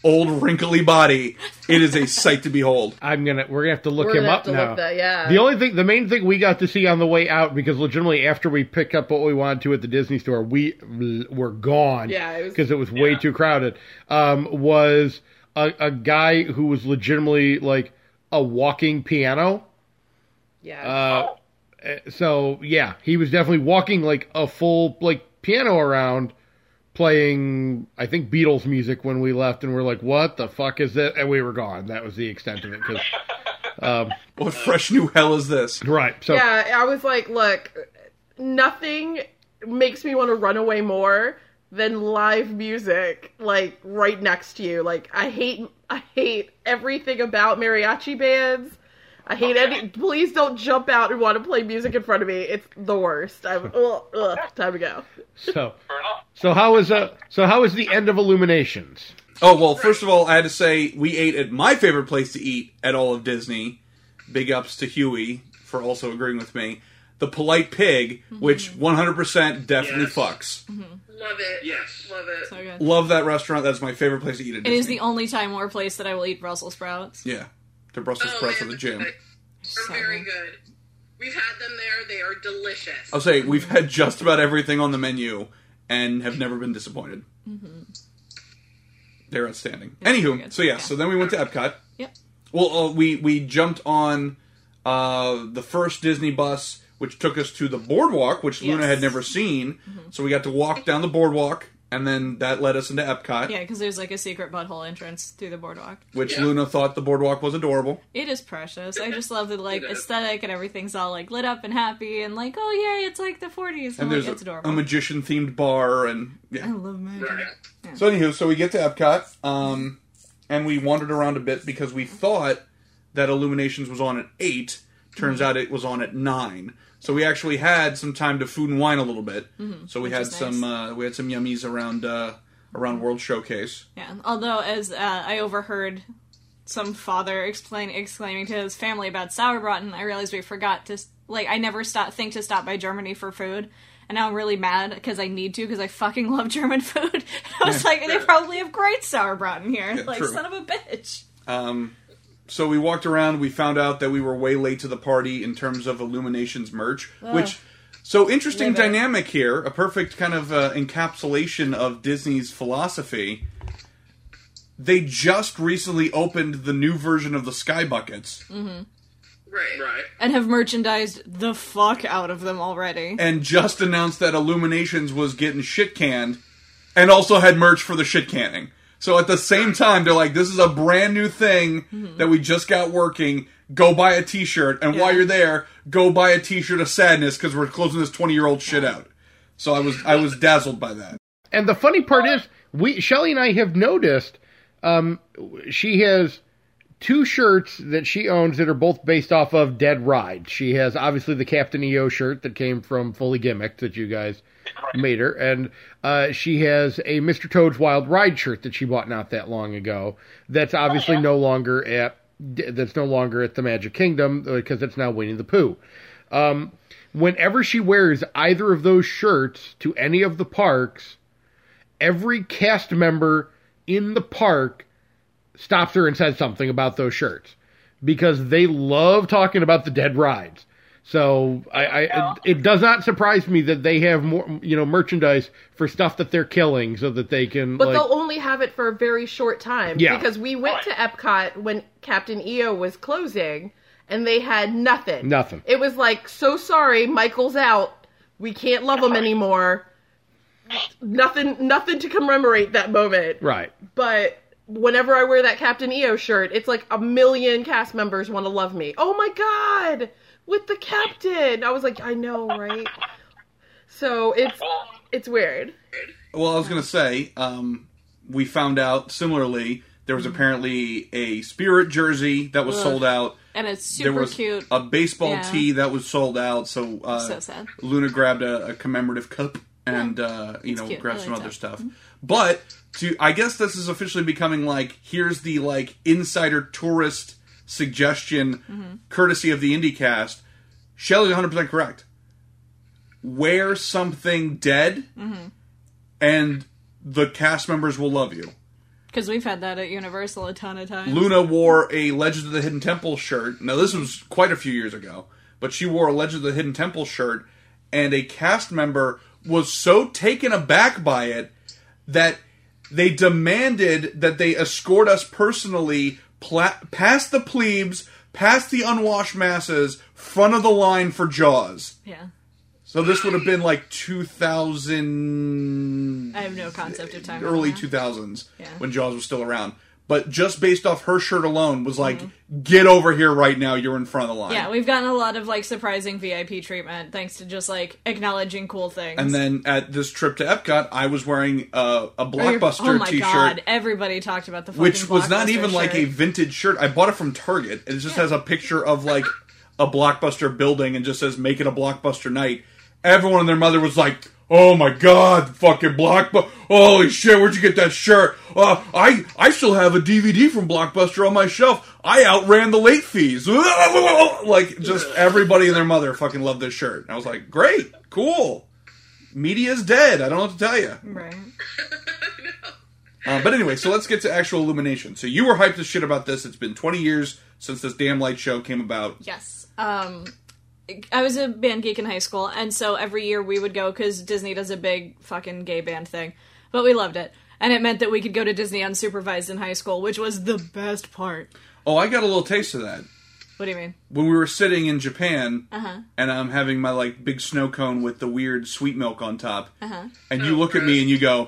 old wrinkly body, it is a sight to behold. I'm gonna. We're gonna have to look We're him gonna up have to now. look that, yeah. The only thing, the main thing we got to see on the way out, because legitimately after we picked up what we wanted to at the Disney store, we were gone. Yeah, it was- because it was way Yeah. too crowded. Um, was a, a guy who was legitimately like a walking piano. Yeah. Uh, so yeah, he was definitely walking like a full like piano around, playing I think Beatles music when we left, and we're like, "What the fuck is that?" And we were gone. That was the extent of it. 'Cause, um, What fresh new hell is this? right. So yeah, I was like, look, nothing makes me want to run away more than live music, like, right next to you. Like, I hate, I hate everything about mariachi bands. I hate any, please don't jump out and want to play music in front of me. It's the worst. I'm, ugh, ugh, time to go. so Fair enough. so how is uh so how is the end of Illuminations? Oh, well, first of all, I had to say, we ate at my favorite place to eat at all of Disney. Big ups to Huey for also agreeing with me. The Polite Pig, which one hundred percent definitely Yes. fucks. Love it. Yes. Love it. So good. Love that restaurant. That's my favorite place to eat at It Disney. is the only time or place that I will eat Brussels sprouts. Yeah. The Brussels Oh, sprouts man, at the gym. They're So very good. good. We've had them there. They are delicious. I'll say, we've had just about everything on the menu and have never been disappointed. They're outstanding. very Anywho, good. so yeah, Yeah. so then we went to Epcot. Yep. Well, uh, we, we jumped on uh, the first Disney bus, which took us to the boardwalk, which Luna Yes. had never seen. So we got to walk down the boardwalk, and then that led us into Epcot, Yeah, because there's like a secret butthole entrance through the boardwalk. which Yeah. Luna thought the boardwalk was adorable. It is precious. I just love the like It is. aesthetic and everything's all like lit up and happy and like, oh yay, it's like the forties. And And, there's like, it's a, adorable. a magician-themed bar, and I yeah. love magic. Right. So anywho, so we get to Epcot, um, and we wandered around a bit because we thought that Illuminations was on at eight. Turns Mm-hmm. out it was on at nine. So we actually had some time to food and wine a little bit. So we Mm-hmm. which had is some nice. uh, we had some yummies around uh, around World Showcase. Yeah. Although, as uh, I overheard some father explain exclaiming to his family about Sauerbraten, I realized we forgot to like. I never stop think to stop by Germany for food, and now I'm really mad because I need to because I fucking love German food. I was like, they probably have great Sauerbraten here. Yeah, like, true. son of a bitch. Um, so we walked around. We found out that we were way late to the party in terms of Illuminations merch, which. So interesting Live it. dynamic here, a perfect kind of uh, encapsulation of Disney's philosophy. They just recently opened the new version of the Sky Buckets, Right. Right. And have merchandised the fuck out of them already. and just announced that Illuminations was getting shit canned, and also had merch for the shit canning. So at the same time, they're like, this is a brand new thing that we just got working. Go buy a t-shirt, and while Yeah. you're there, go buy a t-shirt of sadness because we're closing this twenty-year-old shit out. So I was I was dazzled by that. And the funny part is, we Shelly and I have noticed um, she has two shirts that she owns that are both based off of Dead Ride. She has obviously the Captain E O shirt that came from Fully Gimmicked that you guys made her, and uh, she has a Mister Toad's Wild Ride shirt that she bought not that long ago. That's obviously no longer at that's no longer at the Magic Kingdom because it's now Winnie the Pooh. Um, whenever she wears either of those shirts to any of the parks, every cast member in the park stops her and says something about those shirts because they love talking about the dead rides. So I, I it does not surprise me that they have more, you know, merchandise for stuff that they're killing so that they can. But like, they'll only have it for a very short time. Yeah. Because we went to Epcot when Captain E O was closing, and they had nothing. Nothing. It was like, so sorry, Michael's out. We can't love him anymore. Nothing, nothing to commemorate that moment. right. But whenever I wear that Captain E O shirt, it's like a million cast members want to love me. Oh my god, with the captain! I was like, I know, right? So it's it's weird. Well, I was going to say, um, we found out similarly there was Mm-hmm. apparently a Spirit jersey that was Ugh. sold out. And it's super There was cute. a baseball Yeah. tee that was sold out. So, uh, So sad. Luna grabbed a, a commemorative cup and uh, you It's know cute. grabbed I some like other that. stuff. But to I guess this is officially becoming like here's the like insider tourist suggestion, Mm-hmm. courtesy of the IndieCast. Shelley's one hundred percent correct. Wear something dead, Mm-hmm. and the cast members will love you. Because we've had that at Universal a ton of times. Luna wore a Legend of the Hidden Temple shirt. Now, this was quite a few years ago, but she wore a Legend of the Hidden Temple shirt, and a cast member was so taken aback by it that they demanded that they escort us personally pla- past the plebes, past the unwashed masses, front of the line for Jaws. Yeah. So this would have been like two thousand... I have no concept of time. Early now. two thousands, Yeah. when Jaws was still around. But just based off her shirt alone was like, mm-hmm. get over here right now, you're in front of the line. Yeah, we've gotten a lot of, like, surprising V I P treatment, thanks to just, like, acknowledging cool things. And then at this trip to Epcot, I was wearing uh, a Blockbuster oh, my t-shirt. God, everybody talked about the fucking Which was not Blockbuster even like shirt. a vintage shirt. I bought it from Target. It just Yeah. has a picture of, like, a Blockbuster building and just says, make it a Blockbuster night. Everyone and their mother was like, oh my God, fucking Blockbuster. Holy shit, where'd you get that shirt? Uh, I, I still have a D V D from Blockbuster on my shelf. I outran the late fees. Like, just everybody and their mother fucking loved this shirt. And I was like, great, cool. Media's dead. I don't know what to tell you. Right. Uh, but anyway, so let's get to actual Illumination. So you were hyped as shit about this. It's been twenty years since this damn light show came about. Yes. Um... I was a band geek in high school, and so every year we would go, because Disney does a big fucking gay band thing. But we loved it. And it meant that we could go to Disney unsupervised in high school, which was the best part. Oh, I got a little taste of that. What do you mean? When we were sitting in Japan, uh-huh. and I'm having my, like, big snow cone with the weird sweet milk on top, uh-huh. and you look at me and you go,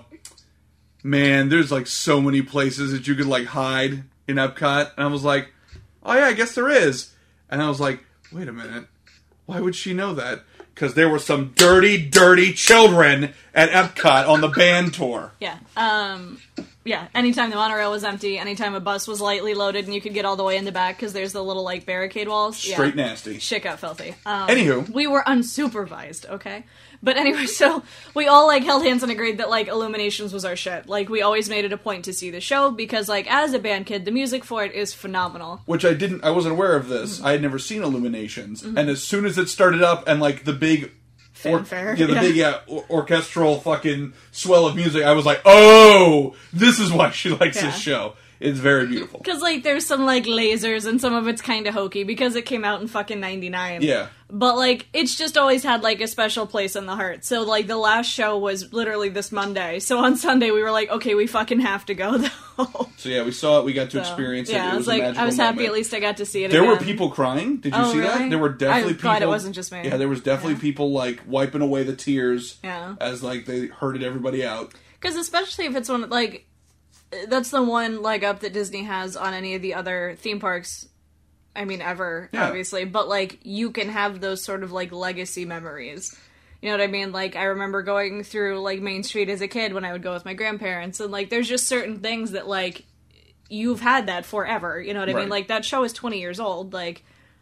man, there's, like, so many places that you could, like, hide in Epcot. And I was like, oh, yeah, I guess there is. And I was like, wait a minute. Why would she know that? Because there were some dirty, dirty children at Epcot on the band tour. Yeah. Um, yeah. Anytime the monorail was empty, anytime a bus was lightly loaded and you could get all the way in the back because there's the little, like, barricade walls. Straight yeah. nasty. Shit got filthy. Um, Anywho. We were unsupervised, okay? But anyway, so we all, like, held hands and agreed that, like, Illuminations was our shit. Like, we always made it a point to see the show because, like, as a band kid, the music for it is phenomenal. Which I didn't, I wasn't aware of this. Mm-hmm. I had never seen Illuminations. Mm-hmm. And as soon as it started up and, like, the big... Fanfare. Or, yeah, the yeah. big yeah, or- orchestral fucking swell of music, I was like, oh, this is why she likes yeah. this show. It's very beautiful. Because, like, there's some, like, lasers, and some of it's kind of hokey, because it came out in fucking ninety-nine. Yeah. But, like, it's just always had, like, a special place in the heart. So, like, the last show was literally this Monday. So on Sunday, we were like, okay, we fucking have to go, though. So, yeah, we saw it, we got to so, experience yeah, it. It I was, was like, a magical I was happy moment. at least I got to see it There again. were people crying. Did you oh, see really? that? There were definitely I'm people... glad it wasn't just me. Yeah, there was definitely yeah. people, like, wiping away the tears yeah. as, like, they herded everybody out. Because especially if it's one, like... That's the one leg up that Disney has on any of the other theme parks, I mean, ever, yeah. obviously. But, like, you can have those sort of, like, legacy memories. You know what I mean? Like, I remember going through, like, Main Street as a kid when I would go with my grandparents. And, like, there's just certain things that, like, you've had that forever. You know what I right. mean? Like, that show is twenty years old. Like,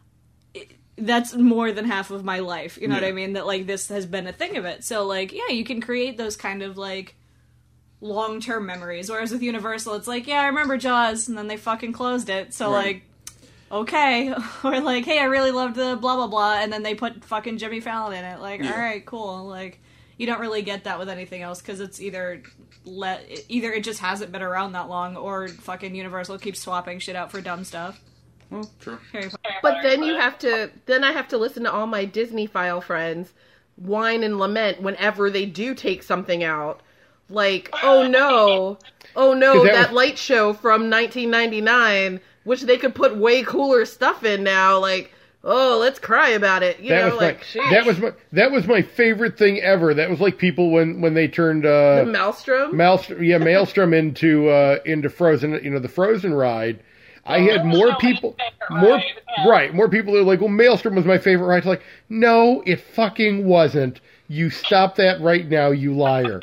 it, that's more than half of my life. You know yeah. what I mean? That, like, this has been a thing of it. So, like, yeah, you can create those kind of, like... long-term memories, whereas with Universal it's like, yeah, I remember Jaws, and then they fucking closed it, so right. like, okay. Or like, hey, I really loved the blah blah blah, and then they put fucking Jimmy Fallon in it, like, yeah. alright, cool. Like, you don't really get that with anything else, because it's either let either it just hasn't been around that long, or fucking Universal keeps swapping shit out for dumb stuff. Well, true. Harry Potter. But then you have to, then I have to listen to all my Disney file friends whine and lament whenever they do take something out. Like, oh no, oh no, that that was- light show from nineteen ninety-nine, which they could put way cooler stuff in now, like, oh, let's cry about it, you that know, was like, my, sheesh. that was my that was my favorite thing ever. That was like people when, when they turned uh, the Maelstrom? Maelstrom, yeah, Maelstrom into uh, into Frozen, you know, the Frozen ride. I had more people, more right, more people that were like, well, Maelstrom was my favorite ride. It's like, no, it fucking wasn't. You stop that right now, you liar.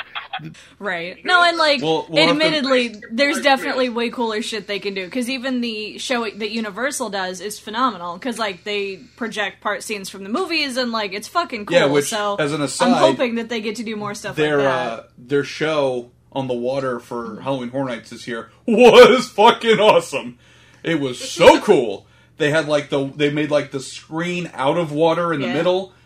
Right. No, and like, We'll- we'll have to- admittedly, there's definitely way cooler shit they can do. Because even the show that Universal does is phenomenal. Because, like, they project part scenes from the movies, and, like, it's fucking cool. Yeah, which, so as an aside, I'm hoping that they get to do more stuff Their like that. uh, their show on the water for Halloween Horror Nights this year was fucking awesome. It was so cool. They had like the they made like the screen out of water in the Yeah. middle,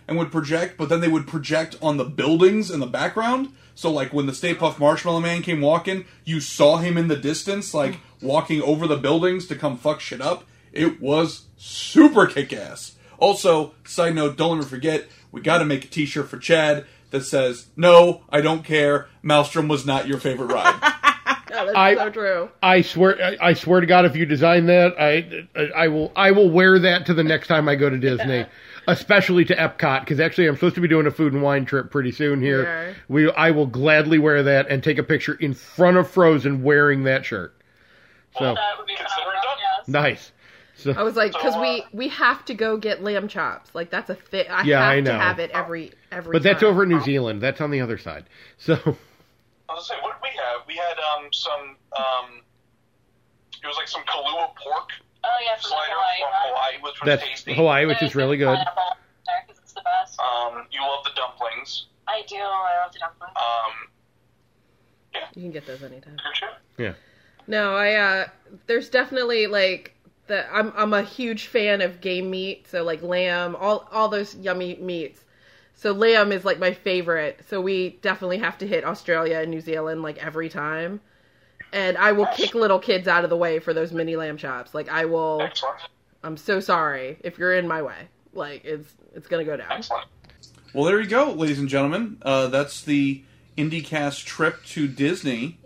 and would project, but then they would project on the buildings in the background. So, like, when the Stay Puft Marshmallow Man came walking, you saw him in the distance, like, walking over the buildings to come fuck shit up. It was super kick-ass. Also, side note, don't ever forget, we gotta make a t-shirt for Chad that says, "No, I don't care, Maelstrom was not your favorite ride." Oh, that's I- so true. I swear, I, I swear to God, if you design that, I, I will, I will wear that to the next time I go to Disney, especially to Epcot, because actually I'm supposed to be doing a food and wine trip pretty soon here. Yeah. We, I will gladly wear that and take a picture in front of Frozen wearing that shirt. So Well, That would be Consider fun, it done. yes. nice. So I was like, because So, uh, we we have to go get lamb chops. Like that's a thing. I Yeah, have I to know. have it every every. but that's time. over in New Zealand. That's on the other side. So I was gonna say, what did we have? We had um some um, it was like some Kahlua pork Oh, yeah, from the slider Hawaii from one. Hawaii, which was that's tasty. Hawaii, which is really good. Because it's the best. Um, you love the dumplings. I do. I love the dumplings. Um, You can get those anytime. good shit. Yeah. No, I uh there's definitely like the I'm I'm a huge fan of game meat, so like lamb, all all those yummy meats. So lamb is like my favorite. So we definitely have to hit Australia and New Zealand like every time. And I will kick little kids out of the way for those mini lamb chops. Like I will Excellent. I'm so sorry if you're in my way. Like it's it's going to go down. Excellent. Well, there you go, ladies and gentlemen. Uh, that's the IndyCast trip to Disney.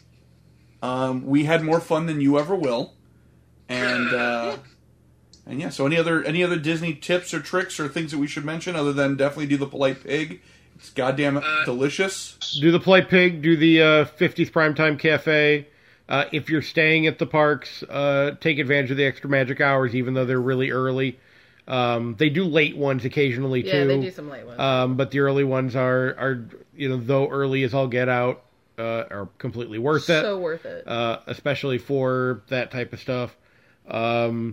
Um, we had more fun than you ever will, and uh, and yeah. So, any other any other Disney tips or tricks or things that we should mention other than definitely do the polite pig? It's goddamn Uh, delicious. Do the Polite Pig, do the uh, fiftieth Primetime Cafe. Uh, if you're staying at the parks, uh, take advantage of the extra magic hours, even though they're really early. Um, they do late ones occasionally too. Yeah, they do some late ones. Um, but the early ones are, are, you know, though early as all get out, uh, are completely worth it. So worth it. Uh, especially for that type of stuff. Um,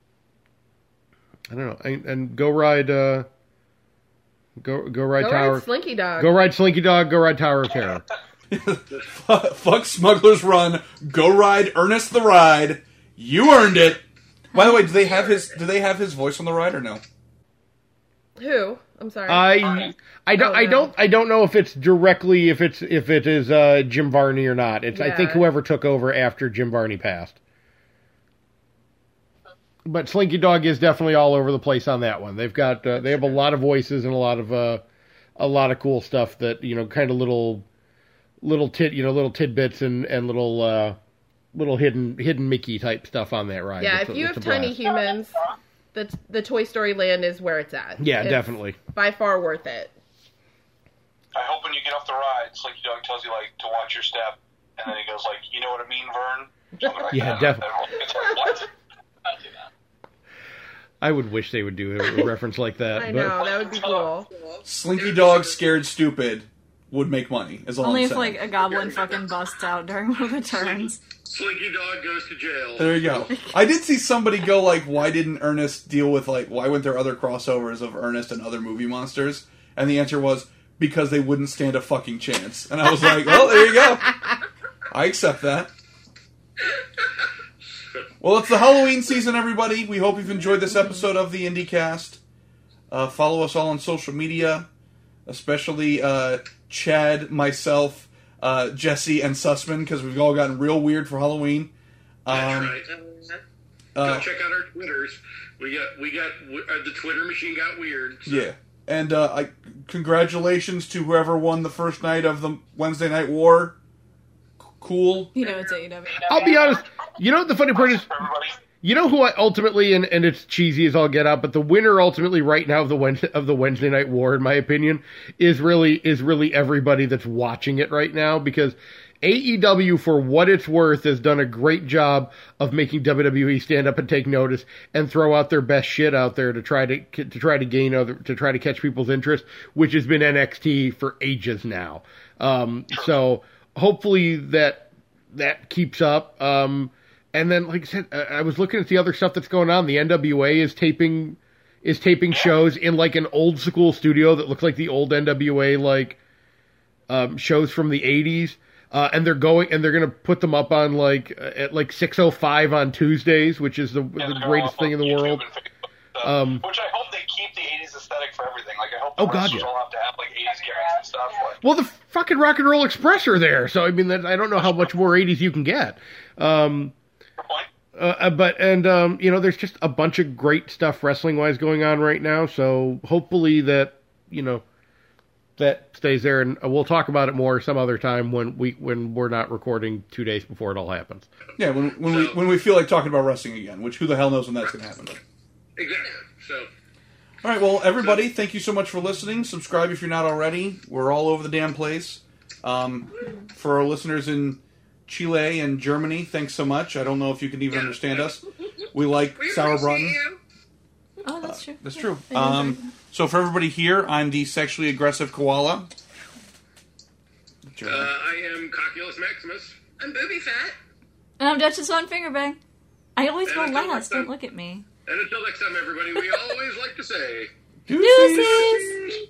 I don't know. And, and go ride, uh, go go ride Go Tower. ride Slinky Dog. Go ride Slinky Dog. Go ride Tower of Terror. Fuck Smuggler's Run. Go ride Ernest the Ride. You earned it. By the way, do they have his do they have his voice on the ride or no? Who? I'm sorry. I I don't Oh, I no. don't I don't know if it's directly if it's if it is uh, Jim Varney or not. It's I think Yeah. whoever took over after Jim Varney passed. But Slinky Dog is definitely all over the place on that one. They've got uh, they have a lot of voices and a lot of uh, a lot of cool stuff that you know kind of little little tit you know little tidbits and and little uh, little hidden hidden Mickey type stuff on that ride. yeah, It's if a- you it's have a tiny blast. humans, the the Toy Story Land is where it's at. Yeah, It's definitely. by far worth it. I hope when you get off the ride, Slinky Dog tells you like to watch your step, and then he goes like, "You know what I mean, Vern?" Something like Yeah, that. definitely. It's like, what? I do that. I would wish they would do a reference like that. I but- know, that would be cool. Slinky Dog Scared Stupid would make money. Is all Only I'm if, saying. like, a goblin fucking busts out during one of the turns. Slinky Dog goes to jail. There you go. I did see somebody go like, "Why didn't Ernest deal with like? Why weren't there other crossovers of Ernest and other movie monsters?" And the answer was because they wouldn't stand a fucking chance. And I was like, "Well, there you go. I accept that." Well, it's the Halloween season, everybody. We hope you've enjoyed this episode of the IndyCast. Uh, follow us all on social media, especially uh, Chad, myself, uh, Jesse, and Sussman, because we've all gotten real weird for Halloween. That's Um, right. uh, Go check out our Twitters. We got we got uh, the Twitter machine got weird. So. Yeah. And uh, I, congratulations to whoever won the first night of the Wednesday Night War. C- Cool. You know it's A E W. I'll be honest. You know what the funny part is? Everybody. You know who I ultimately, and, and it's cheesy as all get out, but the winner ultimately right now of the Wednesday, of the Wednesday Night War, in my opinion, is really is really everybody that's watching it right now, because A E W, for what it's worth, has done a great job of making W W E stand up and take notice and throw out their best shit out there to try to to try to gain other to try to catch people's interest, which has been N X T for ages now. Um, so hopefully that that keeps up. Um, And then, like I said, I I was looking at the other stuff that's going on. The N W A is taping is taping shows in like an old school studio that looks like the old N W A like um, shows from the eighties. Uh, and they're going and they're going to put them up on like uh, at like six oh five on Tuesdays, which is the, Yeah, the they're greatest all thing in the YouTube world. and Facebook stuff, Um, which I hope they keep the eighties aesthetic for everything. Like Oh, God, wrestlers yeah. all have to have like eighties gimmicks and stuff. Like, Well, the fucking Rock and Roll Express are there, so I mean, that, I don't know how much more eighties you can get. Um, uh, but and um, you know, there's just a bunch of great stuff wrestling wise going on right now. So hopefully that you know that stays there, and we'll talk about it more some other time when we when we're not recording two days before it all happens. Yeah, when when we when we feel like talking about wrestling again, which who the hell knows when that's going to happen. Exactly. So, All right, well, everybody, thank you so much for listening. Subscribe if you're not already. We're all over the damn place. Um, for our listeners in Chile and Germany, thanks so much. I don't know if you can even understand us. We like we Sour appreciate Brunton. you. Oh, that's true. That's true. Um, so for everybody here, I'm the sexually aggressive koala. Uh, I am Cocculus Maximus. I'm Booby Fat. And I'm Duchess on Fingerbang. I always go And until last. next time- Don't look at me. And until next time, everybody, we always like to say... Deuces!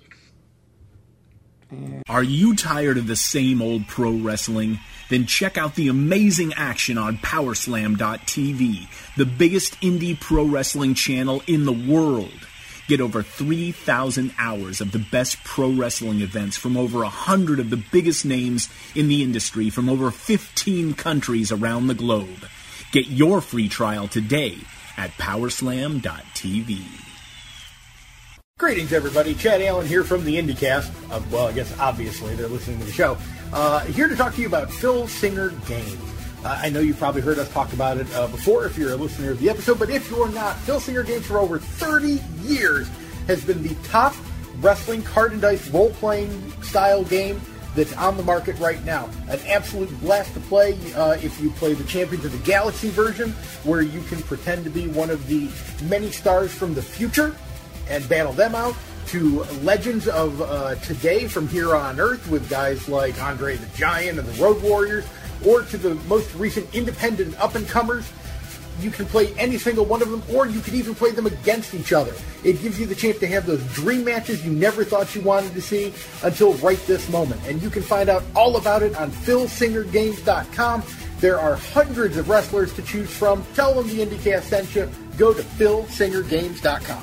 Are you tired of the same old pro wrestling? Then check out the amazing action on Power Slam dot T V, the biggest indie pro wrestling channel in the world. Get over three thousand hours of the best pro wrestling events from over one hundred of the biggest names in the industry from over fifteen countries around the globe. Get your free trial today at Power Slam dot T V. Greetings, everybody. Chad Allen here from the IndieCast. Uh, well, I guess obviously they're listening to the show. Uh, here to talk to you about Phil Singer Games. Uh, I know you've probably heard us talk about it uh, before if you're a listener of the episode, but if you're not, Phil Singer Games for over thirty years has been the top wrestling card and dice role-playing style game that's on the market right now. An absolute blast to play uh, if you play the Champions of the Galaxy version, where you can pretend to be one of the many stars from the future and battle them out, to legends of uh, today from here on Earth with guys like Andre the Giant and the Road Warriors, or to the most recent independent up-and-comers. You can play any single one of them, or you can even play them against each other. It gives you the chance to have those dream matches you never thought you wanted to see until right this moment. And you can find out all about it on Phil Singer Games dot com. There are hundreds of wrestlers to choose from. Tell them the IndieCast sent you. Go to Phil Singer Games dot com.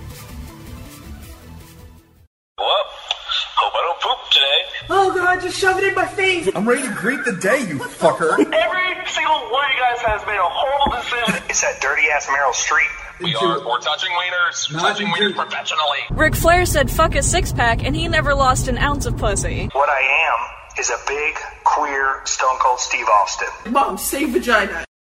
well, hope I don't poop today. Oh god, just shove it in my face! I'm ready to greet the day, you fucker. Every single one of you guys has made a horrible decision. It's that dirty ass Meryl Streep. We are. We're touching wieners. Touching wieners professionally. Ric Flair said fuck a six pack and he never lost an ounce of pussy. What I am is a big, queer, Stone Cold Steve Austin. Mom, say vagina.